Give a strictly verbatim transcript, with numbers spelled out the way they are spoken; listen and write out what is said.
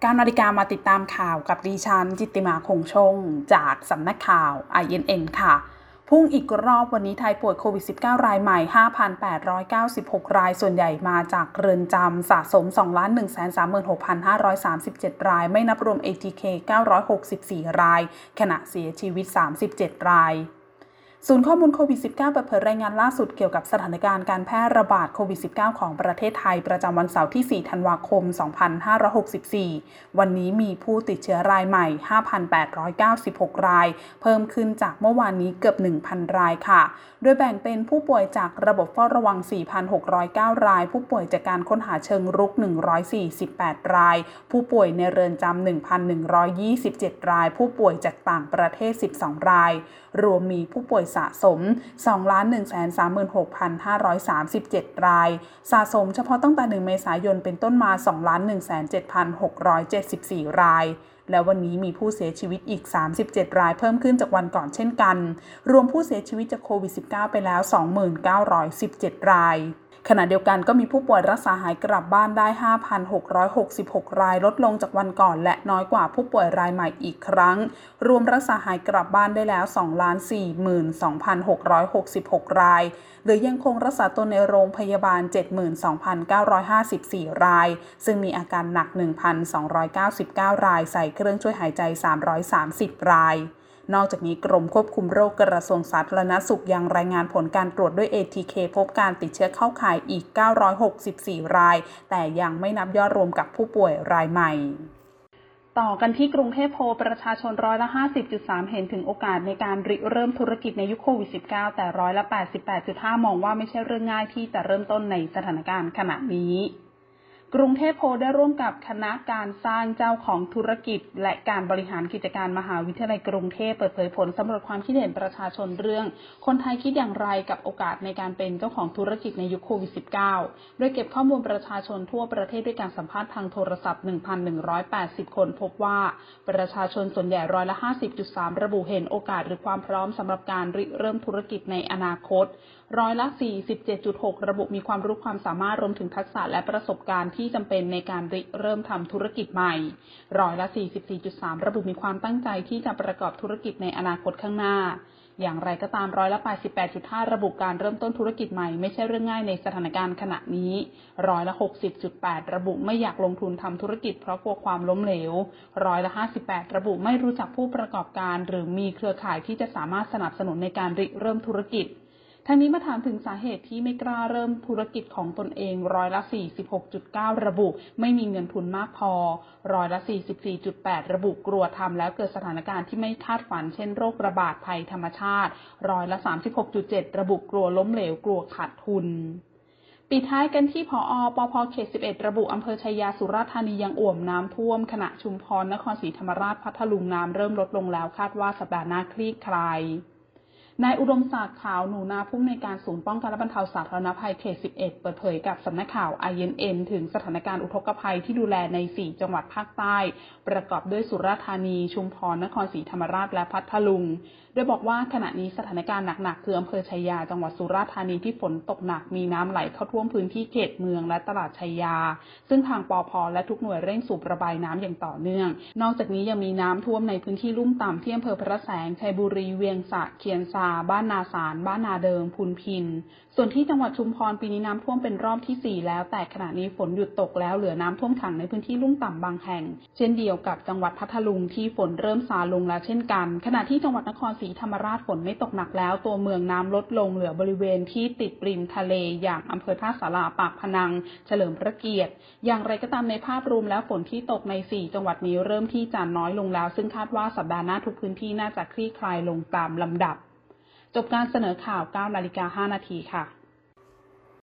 เก้านาฬิกามาติดตามข่าวกับดิฉันจิตติมาคงชงจากสำนักข่าว ไอ เอ็น เอ็น ค่ะพุ่งอีกรอบวันนี้ไทยป่วยโควิด สิบเก้า รายใหม่ ห้าพันแปดร้อยเก้าสิบหก รายส่วนใหญ่มาจากเรือนจำสะสม สองล้านหนึ่งแสนสามหมื่นหกพันห้าร้อยสามสิบเจ็ด รายไม่นับรวม เอ ที เค เก้าร้อยหกสิบสี่ รายขณะเสียชีวิตสามสิบเจ็ดรายศูนย์ข้อมูลโควิด สิบเก้า เปิดเผยรายงานล่าสุดเกี่ยวกับสถานการณ์การแพร่ระบาดโควิด สิบเก้า ของประเทศไทยประจำวันเสาร์ที่ สี่ธันวาคม สองพันห้าร้อยหกสิบสี่ วันนี้มีผู้ติดเชื้อรายใหม่ ห้าพันแปดร้อยเก้าสิบหก รายเพิ่มขึ้นจากเมื่อวานนี้เกือบ หนึ่งพัน รายค่ะโดยแบ่งเป็นผู้ป่วยจากระบบเฝ้าระวัง สี่พันหกร้อยเก้า รายผู้ป่วยจากการค้นหาเชิงรุก หนึ่งร้อยสี่สิบแปด รายผู้ป่วยในเรือนจำ หนึ่งพันหนึ่งร้อยยี่สิบเจ็ด รายผู้ป่วยจากต่างประเทศ สิบสอง รายรวมมีผู้ป่วยสะสม สองล้านหนึ่งแสนสามหมื่นหกพันห้าร้อยสามสิบเจ็ด รายสะสมเฉพาะตั้งแต่หนึ่งเมษายนเป็นต้นมา สองล้านหนึ่งแสนเจ็ดพันหกร้อยเจ็ดสิบสี่ รายและวันนี้มีผู้เสียชีวิตอีกสามสิบเจ็ดรายเพิ่มขึ้นจากวันก่อนเช่นกันรวมผู้เสียชีวิตจากโควิด สิบเก้า ไปแล้ว สองหมื่นเก้าร้อยสิบเจ็ด รายขณะเดียวกันก็มีผู้ป่วยรักษาหายกลับบ้านได้ ห้าพันหกร้อยหกสิบหก รายลดลงจากวันก่อนและน้อยกว่าผู้ป่วยรายใหม่อีกครั้งรวมรักษาหายกลับบ้านได้แล้ว สองล้านสี่หมื่นสองพันหกร้อยหกสิบหก รายหรือยังคงรักษาตัวในโรงพยาบาล เจ็ดหมื่นสองพันเก้าร้อยห้าสิบสี่ รายซึ่งมีอาการหนัก หนึ่งพันสองร้อยเก้าสิบเก้า รายใส่เครื่องช่วยหายใจสามร้อยสามสิบรายนอกจากนี้กรมควบคุมโรคกระทรวงสาธารณสุขยังรายงานผลการตรวจด้วย เอ ที เค พบการติดเชื้อเข้าข่ายอีกเก้าร้อยหกสิบสี่รายแต่ยังไม่นับยอดรวมกับผู้ป่วยรายใหม่ต่อกันที่กรุงเทพโพลประชาชนร้อยละ ห้าสิบจุดสาม เห็นถึงโอกาสในการริเริ่มธุรกิจในยุคโควิด สิบเก้า แต่ร้อยละ แปดสิบแปดจุดห้า มองว่าไม่ใช่เรื่องง่ายที่จะเริ่มต้นในสถานการณ์ขณะนี้กรุงเทพโพลได้ร่วมกับคณะการสร้างเจ้าของธุรกิจและการบริหารกิจการมหาวิทยาลัยกรุงเทพเปิดเผยผลสำรวจความคิดเห็นประชาชนเรื่องคนไทยคิดอย่างไรกับโอกาสในการเป็นเจ้าของธุรกิจในยุคโควิด สิบเก้า โดยเก็บข้อมูลประชาชนทั่วประเทศด้วยการสัมภาษณ์ทางโทรศัพท์ หนึ่งพันหนึ่งร้อยแปดสิบ คนพบว่าประชาชนส่วนใหญ่ร้อยละ ห้าสิบจุดสาม ระบุเห็นโอกาสหรือความพร้อมสำหรับการริเริ่มธุรกิจในอนาคตร้อยละ สี่สิบเจ็ดจุดหก ระบุมีความรู้ความสามารถรวมถึงทักษะและประสบการณ์ที่จำเป็นในการริเริ่มทำธุรกิจใหม่ร้อยละ สี่สิบสี่จุดสาม ระบุมีความตั้งใจที่จะประกอบธุรกิจในอนาคตข้างหน้าอย่างไรก็ตามร้อยละ แปดสิบแปดจุดห้า ระบุการเริ่มต้นธุรกิจใหม่ไม่ใช่เรื่องง่ายในสถานการณ์ขณะนี้ร้อยละ หกสิบจุดแปด ระบุไม่อยากลงทุนทำธุรกิจเพราะกลัวความล้มเหลวร้อยละ ห้าสิบแปด ระบุไม่รู้จักผู้ประกอบการหรือมีเครือข่ายที่จะสามารถสนับสนุนในการริเริ่มธุรกิจทั้งนี้มาถามถึงสาเหตุที่ไม่กล้าเริ่มธุรกิจของตนเองร้อยละ สี่สิบหกจุดเก้า ระบุไม่มีเงินทุนมากพอร้อยละ สี่สิบสี่จุดแปด ระบุกลัวทำแล้วเกิดสถานการณ์ที่ไม่คาดฝันเช่นโรคระบาดภัยธรรมชาติร้อยละ สามสิบหกจุดเจ็ด ระบุกลัวล้มเหลวกลัวขาดทุนปิดท้ายกันที่ผอ.ปภ.เขต สิบเอ็ด ระบุอำเภอชัยยาสุราษฎร์ธานียังอ่วมน้ำท่วมขณะชุมพรนครศรีธรรมราชพัทลุงน้ำเริ่มลดลงแล้วคาดว่าสัปดาห์หน้าคลี่คลายนายอุดมศักดิ์ขาวหนูนาผู้อำนวยการศูนย์ป้องกันและบรรเทาสาธารณภัยเขต สิบเอ็ด เปิดเผยกับสำนักข่าว ไอ เอ็น เอ็น ถึงสถานการณ์อุทกภัยที่ดูแลใน สี่ จังหวัดภาคใต้ประกอบด้วยสุราษฎร์ธานีชุมพรนครศรีธรรมราชและพัทลุงโดยบอกว่าขณะนี้สถานการณ์หนักๆคืออำเภอชัยยาจังหวัดสุราษฎร์ธานีที่ฝนตกหนักมีน้ำไหลเข้าท่วมพื้นที่เขตเมืองและตลาดชัยยาซึ่งทางปภ.และทุกหน่วยเร่งสูบระบายน้ำอย่างต่อเนื่องนอกจากนี้ยังมีน้ำท่วมในพื้นที่ลุ่มต่ำที่อำเภอพระแสงชัยบุรีเวียงสะเคียนซาบ้านนาสารบ้านนาเดิมพุนพินส่วนที่จังหวัดชุมพรปีนี้น้ำท่วมเป็นรอบที่สี่แล้วแต่ขณะนี้ฝนหยุดตกแล้วเหลือน้ำท่วมขังในพื้นที่ลุ่มต่ำบางแห่งเช่นเดียวกับจังหวัดพัทลุงที่ฝนเริ่มซาลงแล้วเช่นกันขณะที่จังหวัดนครศรีธรรมราชฝนไม่ตกหนักแล้วตัวเมืองน้ำลดลงเหลือบริเวณที่ติดริมทะเลอย่างอำเภอท่าสาราปากพนังเฉลิมพระเกียรติอย่างไรก็ตามในภาพรวมแล้วฝนที่ตกในสี่จังหวัดนี้เริ่มที่จะน้อยลงแล้วซึ่งคาดว่าสัปดาห์หน้าทุกพื้นที่น่าจะคลี่คลายลงตามลำดับจบการเสนอข่าว เก้านาฬิกาห้านาทีค่ะ